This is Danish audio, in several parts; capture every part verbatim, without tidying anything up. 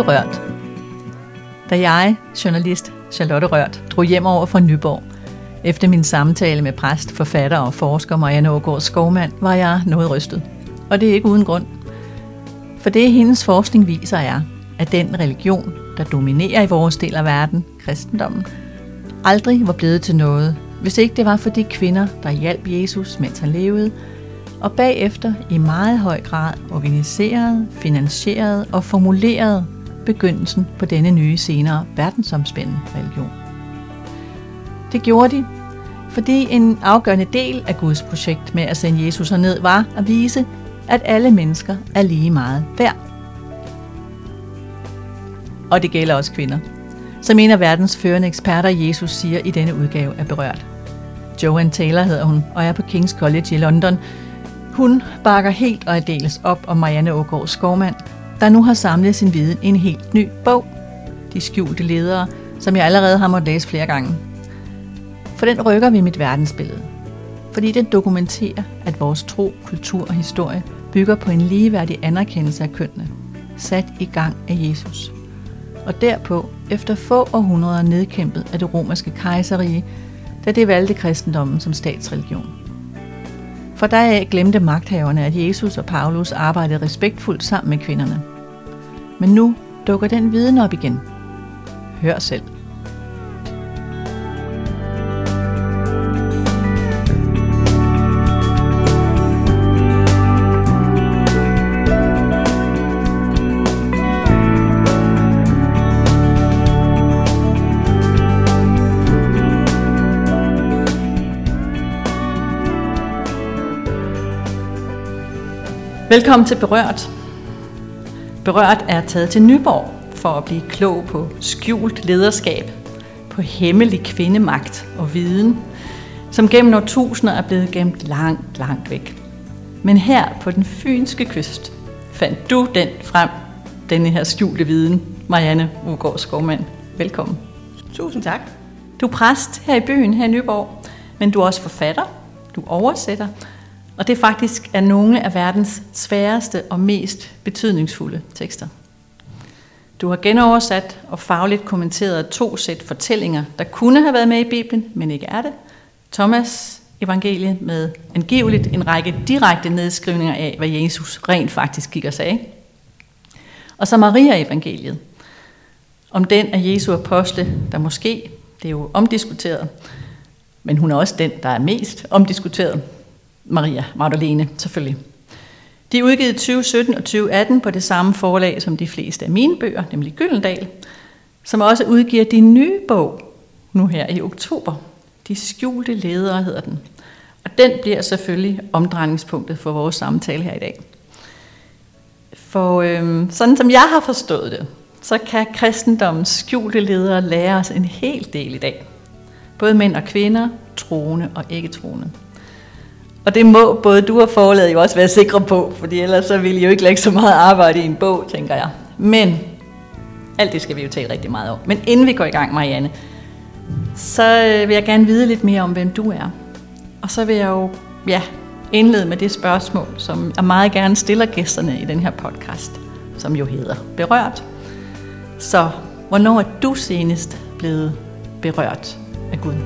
Rørt. Da jeg, journalist Charlotte Rørt, drog hjem over fra Nyborg, efter min samtale med præst, forfatter og forsker Marianne Aagaard Skovmand, var jeg noget rystet. Og det er ikke uden grund. For det hendes forskning viser er, at den religion, der dominerer i vores del af verden, kristendommen, aldrig var blevet til noget, hvis ikke det var for de kvinder, der hjalp Jesus, mens han levede, og bagefter i meget høj grad organiserede, finansierede og formulerede begyndelsen på denne nye senere verdensomspændende religion. Det gjorde de, fordi en afgørende del af Guds projekt med at sende Jesus ned var at vise, at alle mennesker er lige meget værd. Og det gælder også kvinder, som en af verdens førende eksperter Jesus siger i denne udgave af Berørt. Joanne Taylor hedder hun og er på King's College i London. Hun bakker helt og aldeles op om Marianne Aagaard Skovmand, der nu har samlet sin viden i en helt ny bog, De skjulte ledere, som jeg allerede har måttet læse flere gange. For den rykker vi mit verdensbillede, fordi den dokumenterer, at vores tro, kultur og historie bygger på en ligeværdig anerkendelse af kønnene, sat i gang af Jesus. Og derpå, efter få århundreder nedkæmpet af det romerske kejserrige, da det valgte kristendommen som statsreligion. For deraf glemte magthaverne, at Jesus og Paulus arbejdede respektfuldt sammen med kvinderne. Men nu dukker den viden op igen. Hør selv. Velkommen til Berørt. Berørt er taget til Nyborg for at blive klog på skjult lederskab, på hemmelig kvindemagt og viden, som gennem årtusinder er blevet gemt langt, langt væk. Men her på den fynske kyst fandt du den frem, denne her skjulte viden. Marianne Aagaard Skovmand, velkommen. Tusind tak. Du er præst her i byen, her i Nyborg, men du er også forfatter, du oversætter, og det faktisk er nogle af verdens sværeste og mest betydningsfulde tekster. Du har genoversat og fagligt kommenteret to sæt fortællinger, der kunne have været med i Bibelen, men ikke er det. Thomas evangeliet med angiveligt en række direkte nedskrivninger af, hvad Jesus rent faktisk gik og sagde. Og så Maria evangeliet, om den af Jesu apostle, der måske, det er jo omdiskuteret, men hun er også den, der er mest omdiskuteret. Maria Magdalene, selvfølgelig. De er udgivet i tyve sytten og tyve atten på det samme forlag som de fleste af mine bøger, nemlig Gyldendal, som også udgiver din nye bog nu her i oktober. De skjulte ledere hedder den. Og den bliver selvfølgelig omdrejningspunktet for vores samtale her i dag. For øhm, sådan som jeg har forstået det, så kan kristendommens skjulte ledere lære os en hel del i dag. Både mænd og kvinder, troende og ikke-troende. Og det må både du og forlaget jo også være sikre på, fordi ellers så vil I jo ikke lægge så meget arbejde i en bog, tænker jeg. Men alt det skal vi jo tale rigtig meget om. Men inden vi går i gang, Marianne, så vil jeg gerne vide lidt mere om, hvem du er. Og så vil jeg jo ja, indlede med det spørgsmål, som jeg meget gerne stiller gæsterne i den her podcast, som jo hedder Berørt. Så hvornår er du senest blevet berørt af Gud?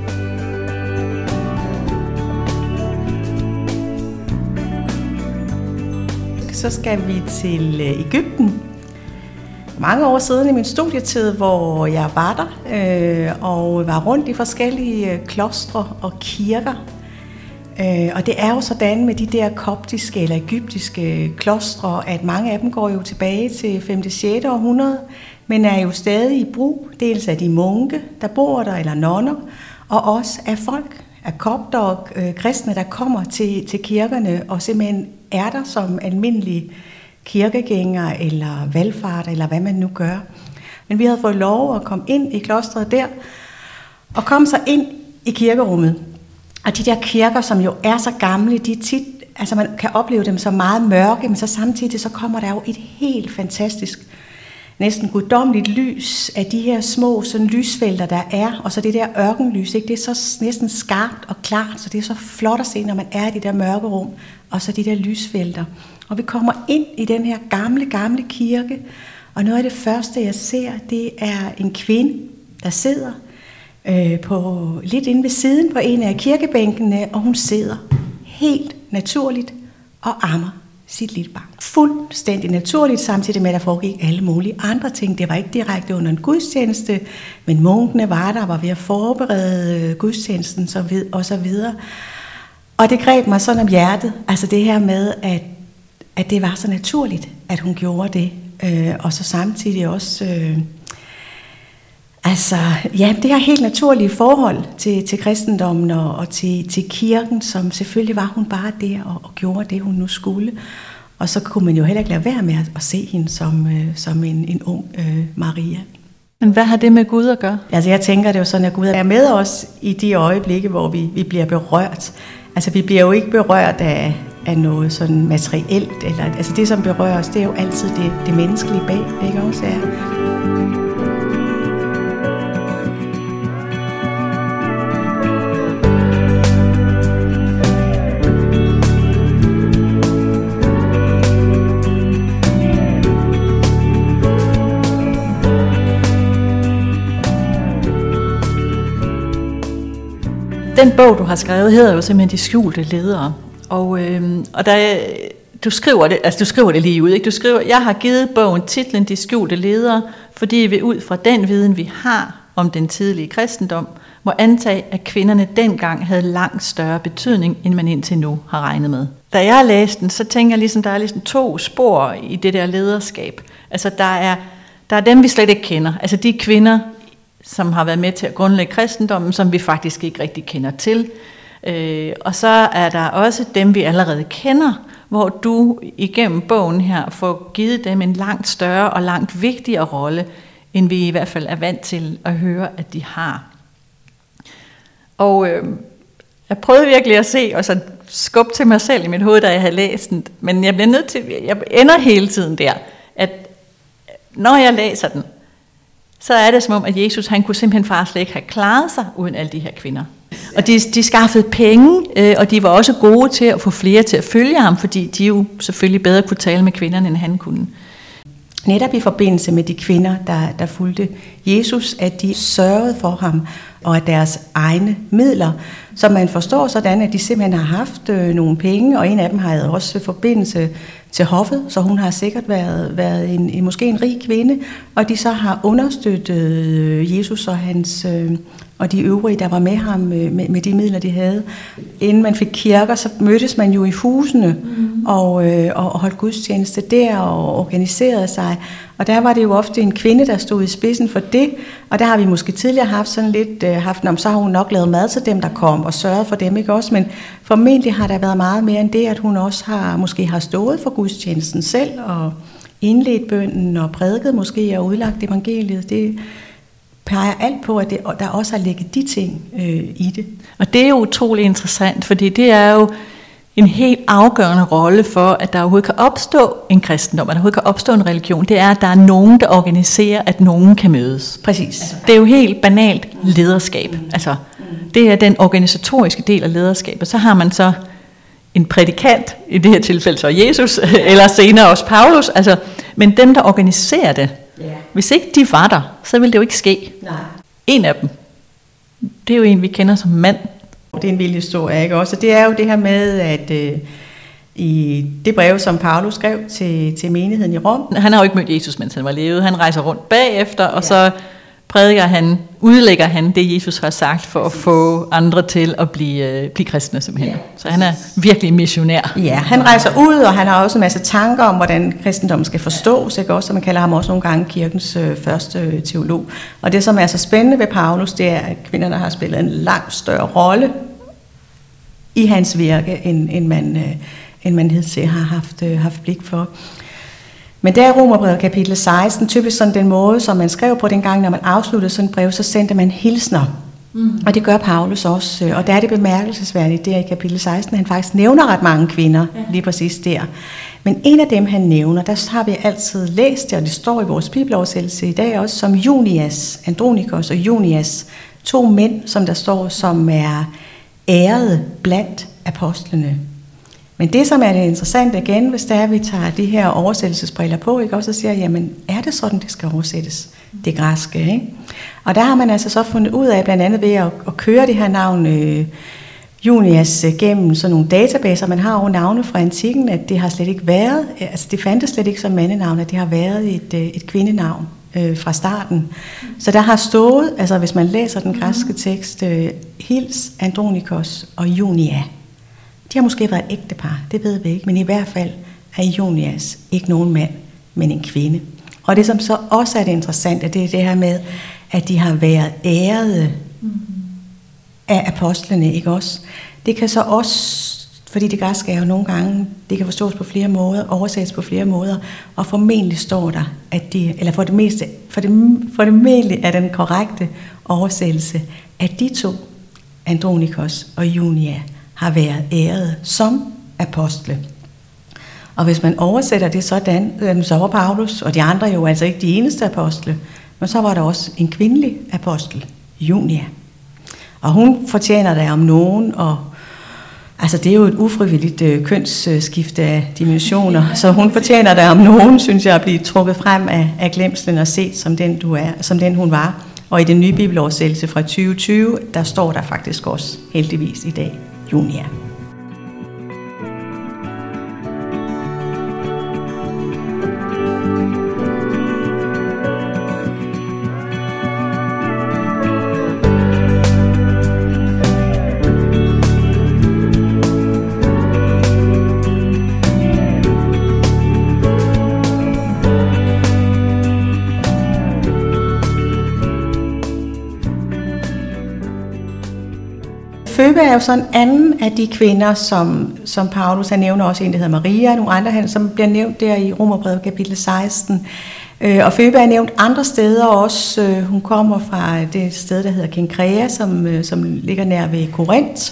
Så skal vi til Egypten. Mange år siden i min studietid, hvor jeg var der øh, og var rundt i forskellige klostre og kirker. Øh, og det er jo sådan med de der koptiske eller egyptiske klostre, at mange af dem går jo tilbage til femte sjette århundrede, men er jo stadig i brug, dels af de munke, der bor der, eller nonner, og også af folk, af kopter og øh, kristne, der kommer til, til kirkerne og simpelthen er der som almindelige kirkegængere eller valfarter, eller hvad man nu gør. Men vi havde fået lov at komme ind i klostret der, og komme så ind i kirkerummet. Og de der kirker, som jo er så gamle, de tit, altså man kan opleve dem så meget mørke, men så samtidig så kommer der jo et helt fantastisk, næsten guddommeligt lys af de her små sådan lysfelter, der er, og så det der ørkenlys, ikke? Det er så næsten skarpt og klart, så det er så flot at se, når man er i det der mørke rum, og så de der lysfelter. Og vi kommer ind i den her gamle, gamle kirke, Og noget af det første, jeg ser, det er en kvinde, der sidder øh, på, lidt inde ved siden på en af kirkebænkene, og hun sidder helt naturligt og ammer sit lille barn. Fuldstændig naturligt, samtidig med, at der foregik alle mulige andre ting. Det var ikke direkte under en gudstjeneste, men munkene var der, var ved at forberede gudstjenesten så vid- og så videre. Og det greb mig sådan om hjertet, altså det her med, at, at det var så naturligt, at hun gjorde det. Øh, og så samtidig også, øh, altså, ja, det her helt naturlige forhold til, til kristendommen og, og til, til kirken, som selvfølgelig var hun bare der og, og gjorde det, hun nu skulle. Og så kunne man jo heller ikke lade være med at, at se hende som, øh, som en, en ung øh, Maria. Men hvad har det med Gud at gøre? Altså jeg tænker, det er jo sådan, at Gud er med os i de øjeblikke, hvor vi, vi bliver berørt. Altså vi bliver jo ikke berørt af, af noget sådan materielt. Eller, altså det, som berører os, det er jo altid det, det menneskelige bag, ikke også? Ja. Den bog, du har skrevet, hedder jo simpelthen De skjulte ledere. Og, øhm, og der, du, skriver det, altså du skriver det lige ud, ikke? Du skriver, jeg har givet bogen titlen De skjulte ledere, fordi vi ud fra den viden, vi har om den tidlige kristendom, må antage, at kvinderne dengang havde langt større betydning, end man indtil nu har regnet med. Da jeg læste den, så tænker jeg ligesom, der er ligesom to spor i det der lederskab. Altså der er, der er dem, vi slet ikke kender. Altså de kvinder, som har været med til at grundlægge kristendommen, som vi faktisk ikke rigtig kender til. Øh, og så er der også dem, vi allerede kender, hvor du igennem bogen her får givet dem en langt større og langt vigtigere rolle, end vi i hvert fald er vant til at høre, at de har. Og øh, jeg prøvede virkelig at se, og så skubbe til mig selv i mit hoved, da jeg havde læst den, men jeg bliver nødt til, jeg ender hele tiden der, at når jeg læser den, så er det som om, at Jesus, han kunne simpelthen faktisk slet ikke have klaret sig uden alle de her kvinder. Og de, de skaffede penge, øh, og de var også gode til at få flere til at følge ham, fordi de jo selvfølgelig bedre kunne tale med kvinderne, end han kunne. Netop i forbindelse med de kvinder, der, der fulgte Jesus, at de sørgede for ham og af deres egne midler. Så man forstår sådan, at de simpelthen har haft øh, nogle penge, og en af dem havde også forbindelse til hoffet, så hun har sikkert været, været en, en, måske en rig kvinde, og de så har understøttet Jesus og, hans, øh, og de øvrige, der var med ham med, med de midler, de havde. Inden man fik kirker, så mødtes man jo i husene mm. og, øh, og holdt gudstjeneste der og organiserede sig. Og der var det jo ofte en kvinde, der stod i spidsen for det, og der har vi måske tidligere haft sådan lidt, øh, haft, om så har hun nok lavet mad til dem, der kom, og sørget for dem, ikke også? Men formentlig har der været meget mere end det, at hun også har, måske har stået for gudstjenesten selv, og indledt bønnen, og prædiket måske, og udlagt evangeliet. Det peger alt på, at det, der også har ligget de ting øh, i det. Og det er jo utrolig interessant, fordi det er jo en helt afgørende rolle for, at der overhovedet kan opstå en kristendom, at der overhovedet kan opstå en religion, det er, at der er nogen, der organiserer, at nogen kan mødes. Præcis. Det er jo helt banalt lederskab. Altså, det er den organisatoriske del af lederskabet. Så har man så en prædikant, i det her tilfælde så Jesus, eller senere også Paulus, altså, men dem, der organiserer det, hvis ikke de var der, så ville det jo ikke ske. Nej. En af dem, det er jo en, vi kender som mand. Det er en vild historie, ikke også? Det er jo det her med, at øh, i det brev, som Paulus skrev til, til menigheden i Rom. Han har jo ikke mødt Jesus, mens han var levet. Han rejser rundt bagefter, og ja. så prædiker han, udlægger han det, Jesus har sagt, for at få andre til at blive, øh, blive kristne simpelthen. Ja. Så han er virkelig missionær. Ja, han rejser ud, og han har også en masse tanker om, hvordan kristendommen skal forstås, ikke også? Så man kalder ham også nogle gange kirkens øh, første teolog. Og det, som er så spændende ved Paulus, det er, at kvinderne har spillet en langt større rolle i hans virke, end, end man, øh, end man hidtil har haft, øh, haft blik for. Men der i Romerbrevet kapitel seksten, typisk sådan den måde, som man skrev på dengang, når man afsluttede sådan et brev, så sendte man hilsner. Mm. Og det gør Paulus også. Og der er det bemærkelsesværdigt, der i kapitel seksten, han faktisk nævner ret mange kvinder, ja. lige præcis der. Men en af dem, han nævner, der har vi altid læst det, og det står i vores bibeloversættelse i dag også, som Junias, Andronikos og Junias, to mænd, som der står, som er ærede blandt apostlene. Men det, som er det interessante igen, hvis det er, at vi tager de her oversættelsesbriller på, ikke, også, så siger jeg, jamen, er det sådan, det skal oversættes, det græske, ikke? Og der har man altså så fundet ud af, blandt andet ved at, at køre det her navn øh, Junias øh, gennem sådan nogle databaser, man har over navne fra antikken, at det har slet ikke været, altså det fandtes slet ikke som mandenavn, at det har været et, øh, et kvindenavn øh, fra starten. Så der har stået, altså hvis man læser den græske tekst, øh, Hils, Andronikos og Junia. De har måske været et ægtepar, det ved vi ikke, men i hvert fald er Junias ikke nogen mand, men en kvinde. Og det, som så også er det interessante, det er det her med, at de har været ærede af apostlene, ikke også? Det kan så også, fordi det græske er jo nogle gange, det kan forstås på flere måder, oversættes på flere måder, og formentlig står der, at de, eller for det meste, for det, for det meste er den korrekte oversættelse, at de to, Andronikos og Junia, har været æret som apostle. Og hvis man oversætter det sådan, så var Paulus og de andre jo altså ikke de eneste apostle, men så var der også en kvindelig apostel, Junia. Og hun fortjener der om nogen, og altså det er jo et ufrivilligt øh, kønsskifte af dimensioner, så hun fortjener der om nogen, synes jeg, at blive trukket frem af, af glemslen og set som den, du er, som den hun var. Og i den nye bibeloversættelse fra tyve tyve, der står der faktisk også heldigvis i dag, Junia. Føbe er jo sådan en anden af de kvinder, som, som Paulus, han nævner også en, der hedder Maria, og nogle andre, som bliver nævnt der i Romerbrevet kapitel seksten. Øh, og Føbe er nævnt andre steder også. Øh, hun kommer fra det sted, der hedder Kenkrea, som, øh, som ligger nær ved Korinth.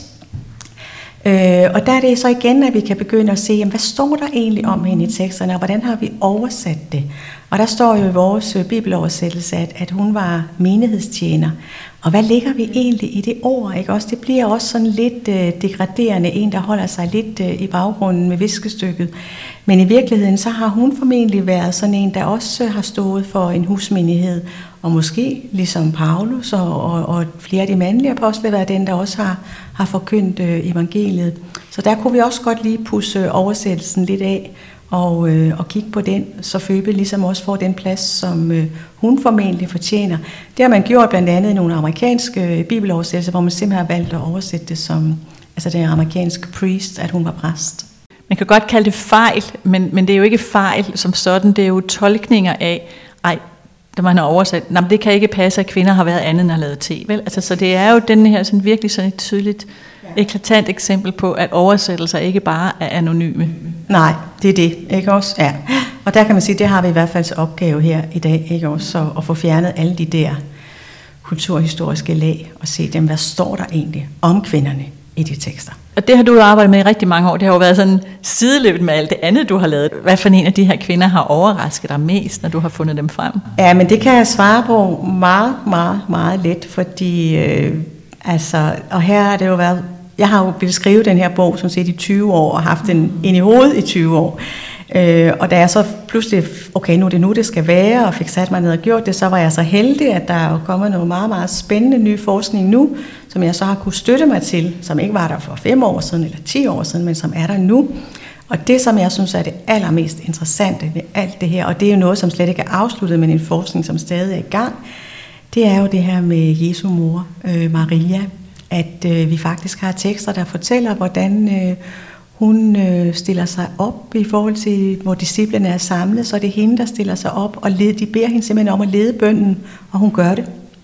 Øh, og der er det så igen, at vi kan begynde at se, jamen, hvad står der egentlig om hende i teksterne, og hvordan har vi oversat det? Og der står jo i vores bibeloversættelse, at, at hun var menighedstjener. Og hvad ligger vi egentlig i det ord? Ikke? Også, det bliver også sådan lidt øh, degraderende, en der holder sig lidt øh, i baggrunden med viskestykket. Men i virkeligheden, så har hun formentlig været sådan en, der også har stået for en husmenighed. Og måske, ligesom Paulus og, og, og flere af de mandlige apostle, været den, der også har, har forkyndt øh, evangeliet. Så der kunne vi også godt lige pusse oversættelsen lidt af og, øh, og kigge på den, så Føbe ligesom også får den plads, som øh, hun formentlig fortjener. Det har man gjort blandt andet i nogle amerikanske bibeloversættelser, hvor man simpelthen har valgt at oversætte det som, altså det amerikanske priest, at hun var præst. Man kan godt kalde det fejl, men, men det er jo ikke fejl som sådan, det er jo tolkninger af, ej, da man har oversat, nej, det kan ikke passe, at kvinder har været andet end at lave te, vel? Altså, så det er jo den her sådan virkelig sådan et tydeligt, ja. eklatant eksempel på, at oversættelser ikke bare er anonyme. Nej, det er det, ikke også? Ja. Og der kan man sige, det har vi i hvert fald til opgave her i dag, ikke også? Så at få fjernet alle de der kulturhistoriske lag og se dem, hvad står der egentlig om kvinderne i de tekster. Og det har du jo arbejdet med i rigtig mange år. Det har jo været sådan sideløbet med alt det andet, du har lavet. Hvad for en af de her kvinder har overrasket dig mest, når du har fundet dem frem? Ja, men det kan jeg svare på meget, meget, meget let, fordi øh, altså, og her har det jo været, jeg har jo ville skrive den her bog, som set i tyve år, og haft den ind i hovedet i tyve år. Øh, og da jeg så pludselig, okay, nu er det nu, det skal være, og fik sat mig ned og gjort det, så var jeg så heldig, at der er jo kommet noget meget, meget spændende ny forskning nu, som jeg så har kunne støtte mig til, som ikke var der for fem år siden eller ti år siden, men som er der nu. Og det, som jeg synes er det allermest interessante ved alt det her, og det er jo noget, som slet ikke er afsluttet, men en forskning, som stadig er i gang, det er jo det her med Jesu mor, øh, Maria, at øh, vi faktisk har tekster, der fortæller, hvordan øh, hun øh, stiller sig op i forhold til, hvor disciplene er samlet, så er det hende, der stiller sig op, og led, de beder hende simpelthen om at lede bønnen, og hun gør det.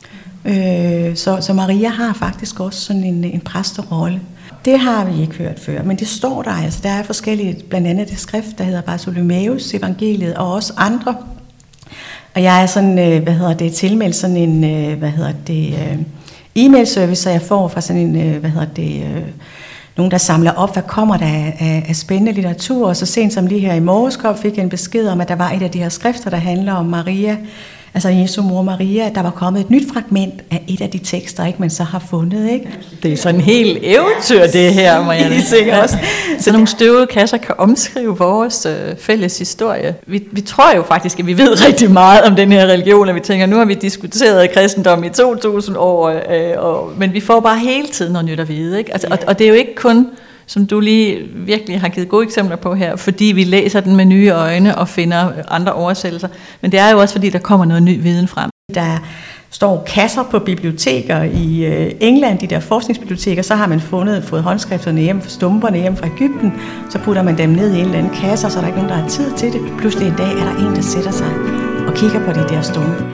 Øh, så, så Maria har faktisk også sådan en, en præsterolle. Det har vi ikke hørt før, men det står der altså. Der er forskellige, blandt andet det skrift, der hedder Bartholomeus evangeliet, og også andre. Og jeg er sådan, øh, hvad hedder det, tilmeldt sådan en, øh, hvad hedder det, øh, e-mail service, så jeg får fra sådan en, øh, hvad hedder det, øh, nogen, der samler op, hvad kommer der af, af, af spændende litteratur, og så sent som lige her i morges fik jeg en besked om, at der var et af de her skrifter, der handler om Maria, altså Jesu mor Maria, der var kommet et nyt fragment af et af de tekster, ikke, man så har fundet. Ikke? Det er sådan en helt eventyr, det her, Marianne. Sikkert også. Så nogle støvede kasser kan omskrive vores øh, fælles historie. Vi, vi tror jo faktisk, at vi ved rigtig meget om den her religion, og vi tænker, nu har vi diskuteret kristendom i to tusind år, øh, og, men vi får bare hele tiden noget nyt at vide. Ikke? Altså, og, og det er jo ikke kun, som du lige virkelig har givet gode eksempler på her, fordi vi læser den med nye øjne og finder andre oversættelser, men det er jo også, fordi der kommer noget ny viden frem. Der står kasser på biblioteker i England, de der forskningsbiblioteker, så har man fundet, fået håndskrifterne hjem, stumperne hjem fra Egypten, så putter man dem ned i en eller anden kasse, så er der ikke nogen, der har tid til det. Pludselig en dag er der en, der sætter sig og kigger på de der stumper.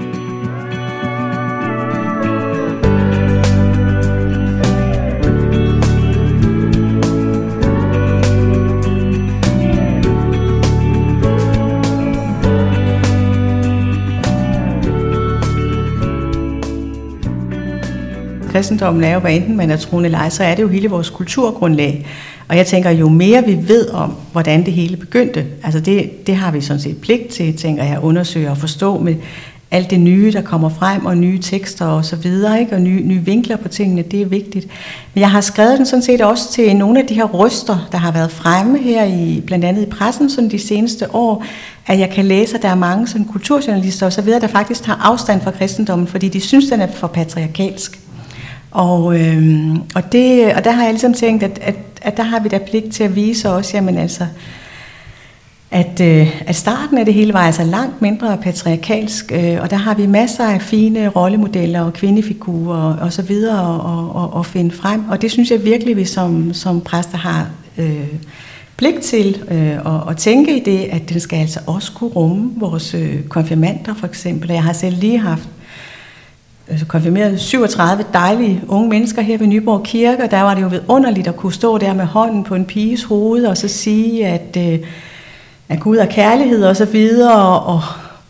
Kristendommen er jo, hvad enten man er troende eller ej, så er det jo hele vores kulturgrundlag. Og jeg tænker, jo mere vi ved om, hvordan det hele begyndte, altså det, det har vi sådan set pligt til, tænker jeg, at undersøge og forstå med alt det nye, der kommer frem, og nye tekster og så videre, ikke? Og nye, nye vinkler på tingene, det er vigtigt. Men jeg har skrevet den sådan set også til nogle af de her røster, der har været fremme her, i, blandt andet i pressen sådan de seneste år, at jeg kan læse, at der er mange sådan kulturjournalister og så videre, der faktisk tager afstand fra kristendommen, fordi de synes, den er for patriarkalsk. Og, øhm, og, det, og der har jeg ligesom tænkt, at, at, at der har vi da pligt til at vise også, jamen altså, at, øh, at starten af det hele var altså langt mindre patriarkalsk, øh, og der har vi masser af fine rollemodeller og kvindefigurer og, og så videre og, og, og finde frem. Og det synes jeg virkelig, vi som, som præster har øh, pligt til øh, at, at tænke i det, at den skal altså også kunne rumme vores øh, konfirmander for eksempel. Jeg har selv lige haft konfirmeret syvogtredive dejlige unge mennesker her ved Nyborg Kirke, og der var det jo vidunderligt at kunne stå der med hånden på en piges hoved og så sige, at, øh, at Gud er kærlighed og så videre, og,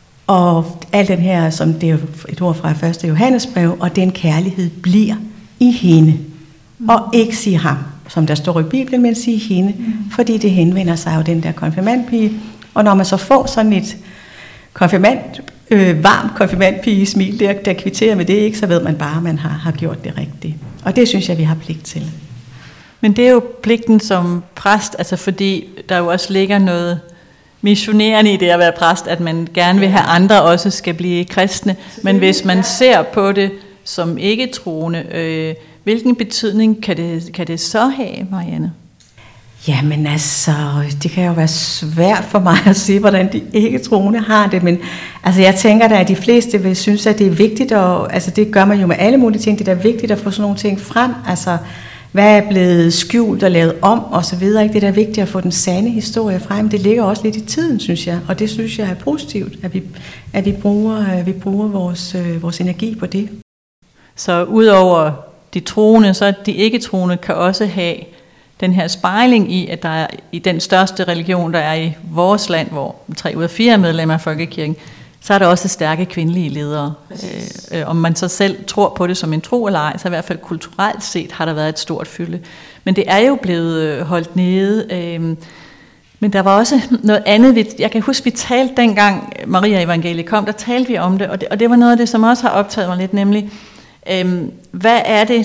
og alt den her, som det er et ord fra første Johannesbrev, og den kærlighed bliver i hende, og ikke sige ham, som der står i Bibelen, men sige hende, fordi det henvender sig jo den der konfirmandpige, og når man så får sådan et konfirmand Øh, varm konfirmandpige smil, der, der kvitterer med det, ikke, så ved man bare, at man har, har gjort det rigtigt. Og det synes jeg, vi har pligt til. Men det er jo pligten som præst, altså fordi der jo også ligger noget missionerende i det at være præst, at man gerne vil have andre også skal blive kristne. Men hvis man ser på det som ikke-troende, øh, hvilken betydning kan det, kan det så have, Marianne? Jamen altså, det kan jo være svært for mig at sige, hvordan de ikke-troende har det, men altså jeg tænker da, at de fleste vil synes, at det er vigtigt, og altså det gør man jo med alle mulige ting, det er da vigtigt at få sådan nogle ting frem, altså hvad er blevet skjult og lavet om og så videre, ikke? Det er da vigtigt at få den sande historie frem, det ligger også lidt i tiden, synes jeg, og det synes jeg er positivt, at vi, at vi bruger, at vi bruger vores, vores energi på det. Så udover de troende, så de ikke-troende kan også have den her spejling i, at der er i den største religion, der er i vores land, hvor tre ud af fire er medlemmer af Folkekirken, så er der også stærke kvindelige ledere. Øh, om man så selv tror på det som en tro eller ej, så i hvert fald kulturelt set har der været et stort fylde. Men det er jo blevet holdt nede. Øh, men der var også noget andet. Jeg kan huske, vi talte dengang Maria Evangeliet kom, der talte vi om det, og det, og det var noget af det, som også har optaget mig lidt, nemlig, øh, hvad er det,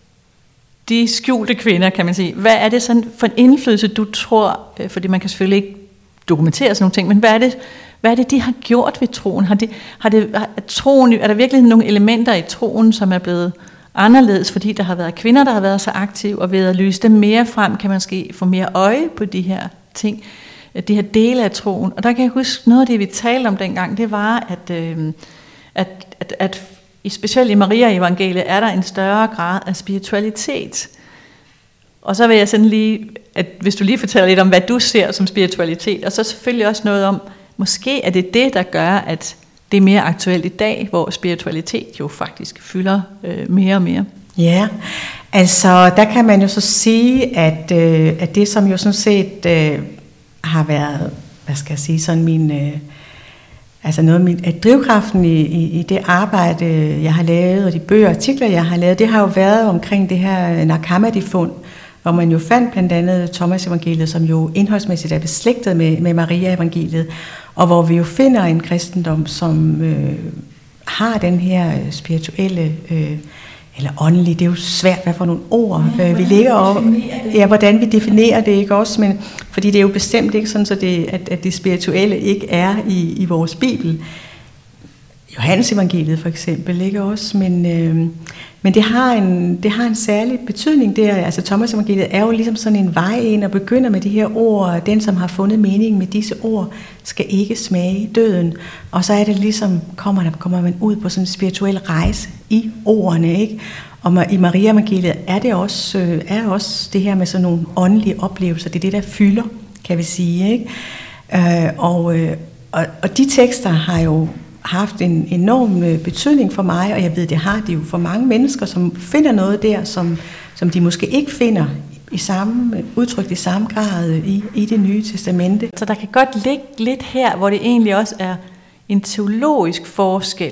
de skjulte kvinder, kan man sige. Hvad er det sådan for en indflydelse, du tror, fordi man kan selvfølgelig ikke dokumentere sådan nogle ting, men hvad er det, hvad er det de har gjort ved troen? Har, de, har, det, har troen, er der virkelig nogle elementer i troen, som er blevet anderledes, fordi der har været kvinder, der har været så aktive, og ved at lyse dem mere frem, kan man måske få mere øje på de her ting, de her dele af troen. Og der kan jeg huske, noget af det, vi talte om dengang, det var, at, øh, at, at, at specielt i Maria Evangeliet er der en større grad af spiritualitet. Og så vil jeg sådan lige, at hvis du lige fortæller lidt om, hvad du ser som spiritualitet, og så selvfølgelig også noget om, måske er det det, der gør, at det er mere aktuelt i dag, hvor spiritualitet jo faktisk fylder øh, mere og mere. Ja, altså der kan man jo så sige, at, øh, at det som jo sådan set øh, har været, hvad skal jeg sige, sådan min... Øh, Altså noget af min, at drivkraften i, i, i det arbejde, jeg har lavet, og de bøger og artikler, jeg har lavet, det har jo været omkring det her Nag Hammadi-fund, hvor man jo fandt blandt andet Thomas Evangeliet, som jo indholdsmæssigt er beslægtet med, med Maria Evangeliet, og hvor vi jo finder en kristendom, som, øh, har den her spirituelle øh, eller åndelige, det er jo svært, hvad for nogle ord ja, vi ligger over. Ja, hvordan vi definerer det, ikke også? Men, fordi det er jo bestemt ikke sådan, så det, at, at det spirituelle ikke er i, i vores Bibel. Johannes evangeliet for eksempel, ikke også? Men, øh, men det, har en, det har en særlig betydning der. Altså Thomas evangeliet er jo ligesom sådan en vej ind og begynder med de her ord. Den, som har fundet mening med disse ord, skal ikke smage døden. Og så er det ligesom, kommer, der, kommer man ud på sådan en spirituel rejse i ordene, ikke? Og i Maria evangeliet er det også, øh, er også det her med sådan nogle åndelige oplevelser. Det er det, der fylder, kan vi sige, ikke? Øh, og, øh, og, og de tekster har jo haft en enorm betydning for mig, og jeg ved, det har de jo for mange mennesker, som finder noget der, som, som de måske ikke finder i samme, udtrykt i samme grad i, i det nye testamente. Så der kan godt ligge lidt her, hvor det egentlig også er en teologisk forskel.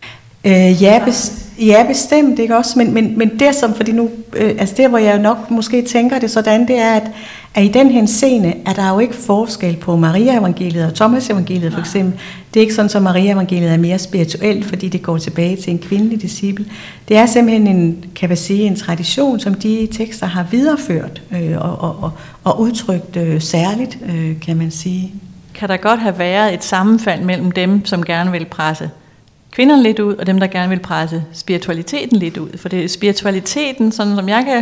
Øh, ja, bes, ja, bestemt, ikke også? Men, men, men det som, fordi nu, øh, altså der, hvor jeg nok måske tænker det sådan, det er, at, at i den henseende er der jo ikke forskel på Maria evangeliet og Thomas evangeliet for eksempel. Det er ikke sådan, at Maria evangeliet er mere spirituelt, fordi det går tilbage til en kvindelig disciple. Det er simpelthen en, kan man sige, en tradition, som de tekster har videreført øh, og, og, og, og udtrykt øh, særligt, øh, kan man sige. Kan der godt have været et sammenfald mellem dem, som gerne vil presse kvinderne lidt ud, og dem, der gerne vil presse spiritualiteten lidt ud? For det er spiritualiteten, sådan som jeg kan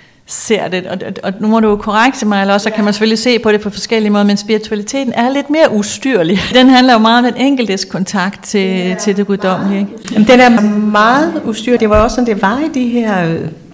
ser det, og, og, og nu må du jo korrekte mig, eller også så kan man selvfølgelig se på det på forskellige måder, men spiritualiteten er lidt mere ustyrlig. Den handler jo meget om den enkeltes kontakt til, ja, til det guddommelige. Jamen, den er meget ustyrlig. Det var også sådan, det var i de her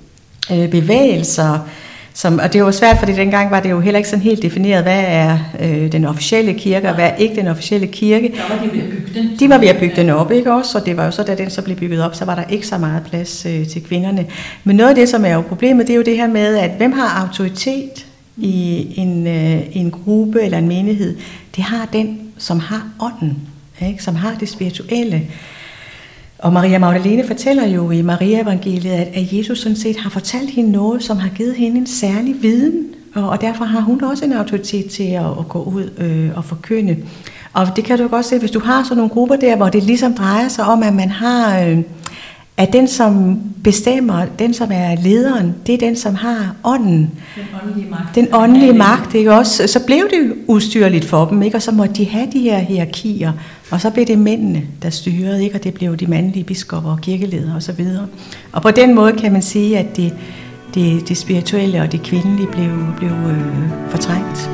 øh, bevægelser, som, og det var svært, fordi dengang var det jo heller ikke sådan helt defineret, hvad er øh, den officielle kirke, og hvad er ikke den officielle kirke. Der var de ved at bygge den. De var ved at bygge den op, ikke også? Og det var jo så, da den så blev bygget op, så var der ikke så meget plads øh, til kvinderne. Men noget af det, som er jo problemet, det er jo det her med, at hvem har autoritet i en, øh, en gruppe eller en menighed? Det har den, som har ånden, ikke? Som har det spirituelle. Og Maria Magdalene fortæller jo i Maria evangeliet, at Jesus sådan set har fortalt hende noget, som har givet hende en særlig viden, og, og derfor har hun også en autoritet til at, at gå ud øh, og forkynde. Og det kan du godt se, hvis du har sådan nogle grupper der, hvor det ligesom drejer sig om, at man har, øh, at den som bestemmer, den som er lederen, det er den som har ånden. Den åndelige magt. Den åndelige magt, ikke også? Så blev det ustyrligt for dem, ikke? Og så måtte de have de her hierarkier, og så blev det mændene, der styrede, ikke? Og det blev de mandlige biskopper og kirkeledere osv. Og, og på den måde kan man sige, at det, det, det spirituelle og det kvindelige blev, blev øh, fortrængt.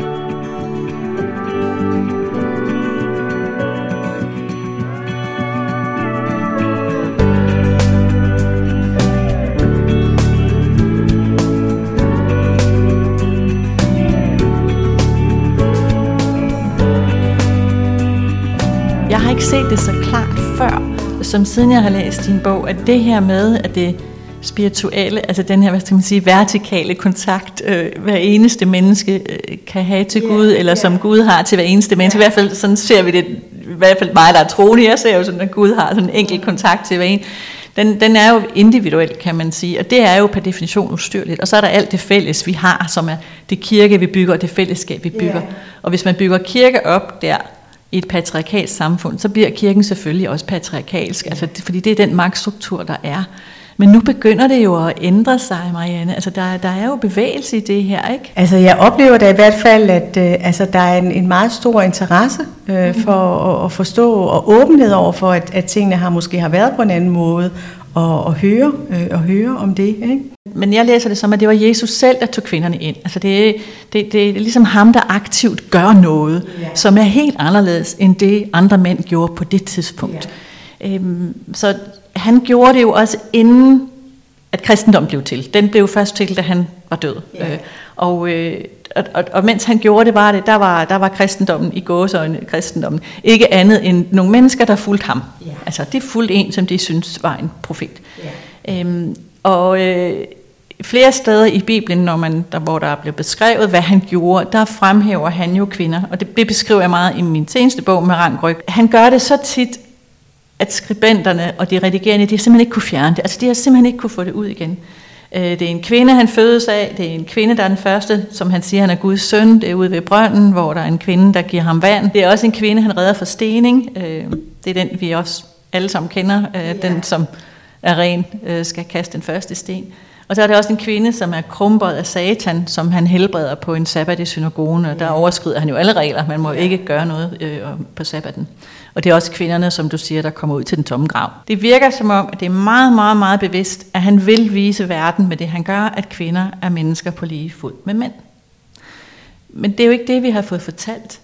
Jeg har ikke set det så klart før, som siden jeg har læst din bog, at det her med, at det spirituelle, altså den her, hvad skal man sige, vertikale kontakt, øh, hver eneste menneske øh, kan have til yeah, Gud, eller yeah. som Gud har til hver eneste menneske. Yeah. I hvert fald sådan ser vi det, i hvert fald mig, der er troende, jeg ser jo sådan, at Gud har sådan en enkelt kontakt til hver en. Den, den er jo individuel, kan man sige, og det er jo per definition ustyrligt. Og så er der alt det fælles, vi har, som er det kirke, vi bygger, og det fællesskab, vi bygger. Yeah. Og hvis man bygger kirke op der, i et patriarkalsk samfund, så bliver kirken selvfølgelig også patriarkalsk, altså, fordi det er den magtstruktur, der er. Men nu begynder det jo at ændre sig, Marianne. Altså, der, der er jo bevægelse i det her, ikke? Altså, jeg oplever da i hvert fald, at øh, altså, der er en, en meget stor interesse øh, mm. for at, at forstå, og åbenhed over for, at, at tingene har måske har været på en anden måde, og, og, høre, øh, og høre om det, ikke? Men jeg læser det som, at det var Jesus selv, der tog kvinderne ind. Altså det, det, det er ligesom ham, der aktivt gør noget, ja. Som er helt anderledes, end det andre mænd gjorde på det tidspunkt. Ja. Øhm, så han gjorde det jo også inden, at kristendommen blev til. Den blev først til, da han var død. Ja. Øh, og, øh, og, og, og mens han gjorde det, var det, der var, der var kristendommen i gåseøjne, kristendommen ikke andet end nogle mennesker, der fulgte ham. Ja. Altså de fulgte en, som de syntes var en profet. Ja. Øhm, og øh, flere steder i Bibelen, når man, der, hvor der er blevet beskrevet, hvad han gjorde, der fremhæver han jo kvinder. Og det, det beskriver jeg meget i min seneste bog med rank ryg. Han gør det så tit, at skribenterne og de redigerende, de har simpelthen ikke kunne fjerne det. Altså de har simpelthen ikke kunne få det ud igen. Det er en kvinde, han fødes af. Det er en kvinde, der er den første, som han siger, han er Guds søn. Det er ude ved brønden, hvor der er en kvinde, der giver ham vand. Det er også en kvinde, han redder fra stening. Det er den, vi også alle sammen kender, øh, ja. Den som er ren, øh, skal kaste den første sten. Og så er der også en kvinde, som er krumbret af Satan, som han helbreder på en sabbat i synagogen, og der overskrider han jo alle regler, man må ja. ikke gøre noget øh, på sabbaten. Og det er også kvinderne, som du siger, der kommer ud til den tomme grav. Det virker som om, at det er meget, meget, meget bevidst, at han vil vise verden med det, han gør, at kvinder er mennesker på lige fod med mænd. Men det er jo ikke det, vi har fået fortalt.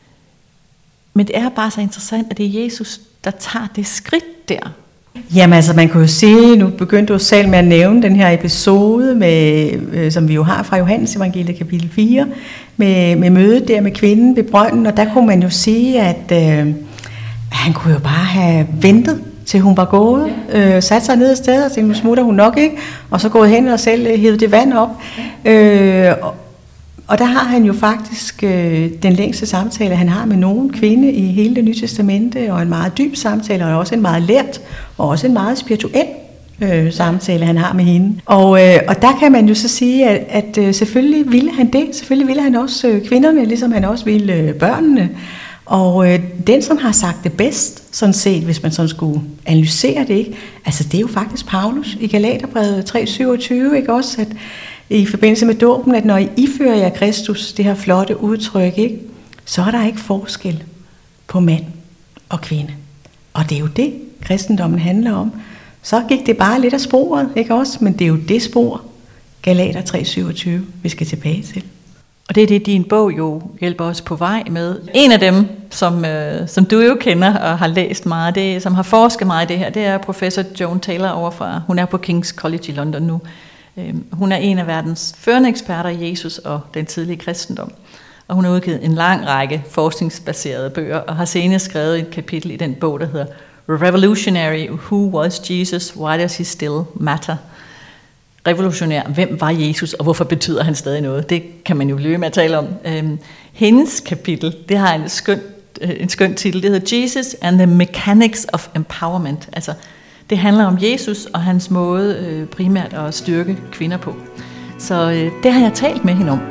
Men det er bare så interessant, at det er Jesus, der tager det skridt der. Jamen altså, man kan jo sige, nu begyndte du selv med at nævne den her episode, med, øh, som vi jo har fra Johannes evangeliet kapitel fire, med, med mødet der med kvinden ved brønden, og der kunne man jo sige, at øh, han kunne jo bare have ventet, til hun var gået, øh, sat sig ned et sted og tænkte, nu smutter hun nok ikke, og så gået hen og selv øh, hævet det vand op. Øh, og, og der har han jo faktisk øh, den længste samtale, han har med nogen kvinde i hele det nye testamente, og en meget dyb samtale, og også en meget lært, og også en meget spirituel øh, samtale, han har med hende. Og, øh, og der kan man jo så sige, at, at øh, selvfølgelig ville han det, selvfølgelig ville han også øh, kvinderne, ligesom han også ville øh, børnene. Og øh, den, som har sagt det bedst, sådan set, hvis man sådan skulle analysere det, ikke? Altså det er jo faktisk Paulus i Galaterbrevet tre syvogtyve, ikke også, at i forbindelse med dåben, at når I ifører jer Kristus, det her flotte udtryk, ikke, så er der ikke forskel på mand og kvinde. Og det er jo det, kristendommen handler om. Så gik det bare lidt af sporet, ikke også? Men det er jo det spor, Galater tre syvogtyve, vi skal tilbage til. Og det er det, din bog jo hjælper os på vej med. En af dem, som, øh, som du jo kender og har læst meget, det, som har forsket meget i det her, det er professor Joan Taylor overfra. Hun er på King's College i London nu. Øh, hun er en af verdens førende eksperter i Jesus og den tidlige kristendom. Og hun har udgivet en lang række forskningsbaserede bøger, og har senere skrevet et kapitel i den bog, der hedder Revolutionary, Who Was Jesus? Why Does He Still Matter? Revolutionær, hvem var Jesus, og hvorfor betyder han stadig noget? Det kan man jo løbe med at tale om. Øhm, hendes kapitel, det har en skøn, øh, en skøn titel, det hedder Jesus and the Mechanics of Empowerment. Altså, det handler om Jesus og hans måde øh, primært at styrke kvinder på. Så øh, det har jeg talt med hende om.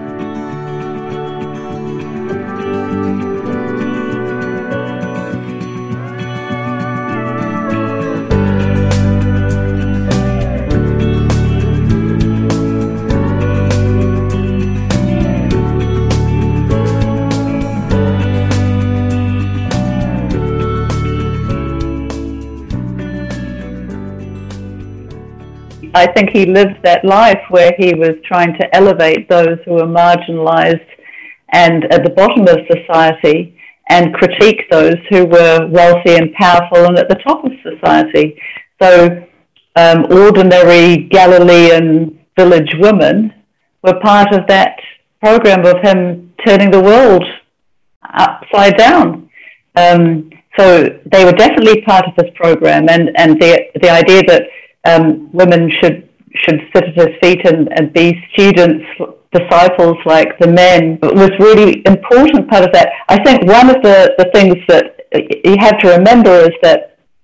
I think he lived that life where he was trying to elevate those who were marginalized and at the bottom of society and critique those who were wealthy and powerful and at the top of society. So um, ordinary Galilean village women were part of that program of him turning the world upside down. Um, so they were definitely part of his program, and, and the, the idea that Um, women should should sit at his feet and, and be students, disciples like the men, was really important part of that. I think one of the, the things that you have to remember is that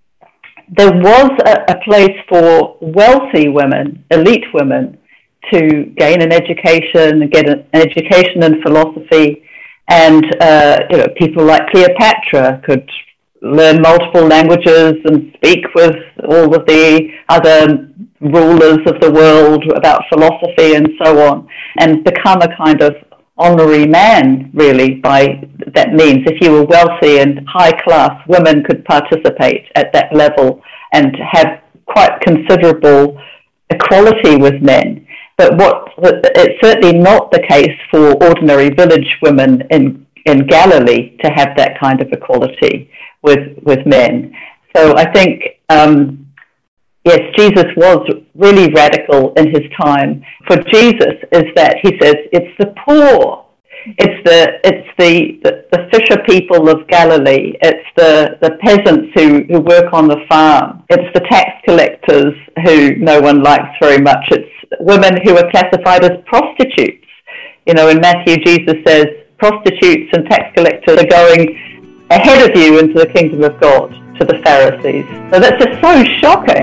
there was a, a place for wealthy women, elite women, to gain an education and get an, an education in philosophy, and uh, you know, people like Cleopatra could learn multiple languages and speak with all of the other rulers of the world about philosophy and so on, and become a kind of honorary man, really, by that means. If you were wealthy and high class, women could participate at that level and have quite considerable equality with men. But what it's certainly not the case for ordinary village women in in Galilee to have that kind of equality with with men. So I think, um, yes, Jesus was really radical in his time. For Jesus is that he says it's the poor, it's the it's the, the, the fisher people of Galilee, it's the, the peasants who, who work on the farm, it's the tax collectors who no one likes very much, it's women who are classified as prostitutes. You know, in Matthew, Jesus says prostitutes and tax collectors are going ahead of you into the kingdom of God, to the Pharisees. So that's just so shocking.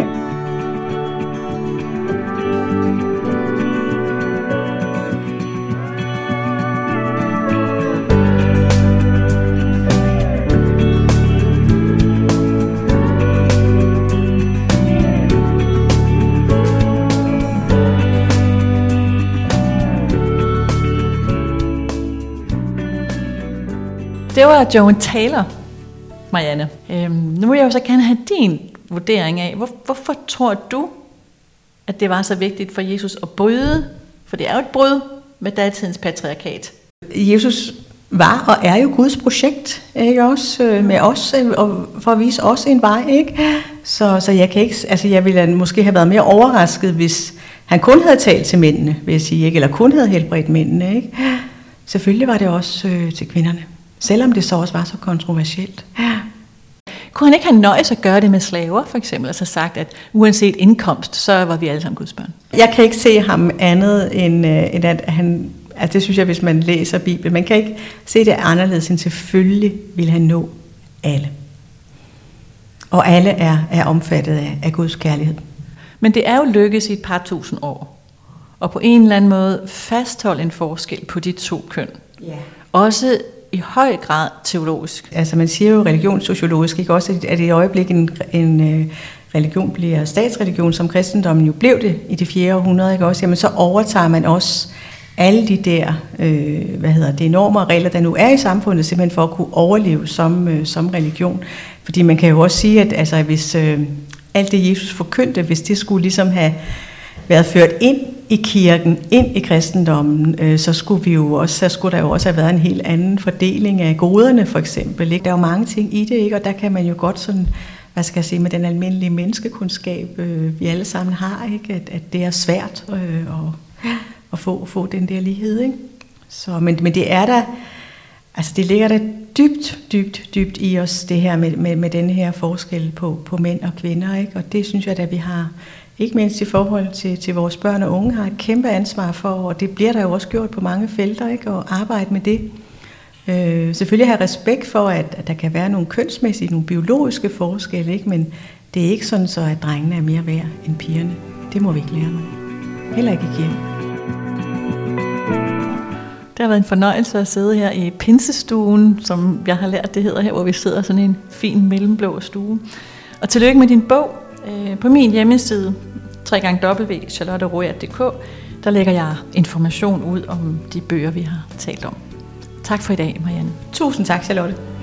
det var Joan Taylor, Marianne. Øhm, nu vil jeg jo så gerne have din vurdering af, hvor, hvorfor tror du, at det var så vigtigt for Jesus at bryde, for det er jo et brud med datidens patriarkat. Jesus var og er jo Guds projekt, ikke også, med os, og for at vise os en vej, ikke? Så, så jeg kan ikke, altså jeg ville måske have været mere overrasket, hvis han kun havde talt til mændene, vil jeg sige, ikke? Eller kun havde helbredt mændene, ikke? Selvfølgelig var det også øh, til kvinderne, selvom det så også var så kontroversielt. Kunne han ikke have nøjes at gøre det med slaver, for eksempel, altså sagt, at uanset indkomst, så var vi alle sammen Guds børn? Jeg kan ikke se ham andet, end, øh, end at han, altså det synes jeg, hvis man læser Bibelen, man kan ikke se det anderledes, end selvfølgelig vil han nå alle. Og alle er, er omfattet af, af Guds kærlighed. Men det er jo lykkedes i et par tusind år, og på en eller anden måde fastholde en forskel på de to køn. Ja. Også i høj grad teologisk. Altså man siger jo religionssociologisk, ikke også, at i øjeblikket en, en religion bliver statsreligion, som kristendommen jo blev det i det fjerde århundrede, ikke også, jamen så overtager man også alle de der, øh, hvad hedder det, normer og regler, der nu er i samfundet, simpelthen for at kunne overleve som, øh, som religion. Fordi man kan jo også sige, at altså, hvis øh, alt det Jesus forkyndte, hvis det skulle ligesom have været ført ind i kirken, ind i kristendommen, øh, så skulle vi jo også, så skulle der jo også have været en helt anden fordeling af goderne, for eksempel. Ikke? Der er jo mange ting i det, ikke? Og der kan man jo godt sådan, hvad skal jeg sige, med den almindelige menneskekundskab, øh, vi alle sammen har, ikke? At, at det er svært øh, at, at få, få den der lighed, ikke? Så, men, men det er der, altså det ligger der dybt, dybt, dybt i os, det her med, med, med den her forskel på, på mænd og kvinder, ikke? Og det synes jeg, at vi har, ikke mindst i forhold til, til vores børn og unge, har et kæmpe ansvar for, og det bliver der jo også gjort på mange felter, ikke? Og arbejde med det. Øh, selvfølgelig have respekt for, at, at der kan være nogle kønsmæssige, nogle biologiske forskelle, ikke? Men det er ikke sådan så, at drengene er mere værd end pigerne. Det må vi ikke lære noget. Heller ikke i kirken. Det har været en fornøjelse at sidde her i pinsestuen, som jeg har lært, det hedder her, hvor vi sidder sådan en fin mellemblå stue. Og tillykke med din bog. På min hjemmeside, w w w punktum charlotte roager punktum d k, der lægger jeg information ud om de bøger, vi har talt om. Tak for i dag, Marianne. Tusind tak, Charlotte.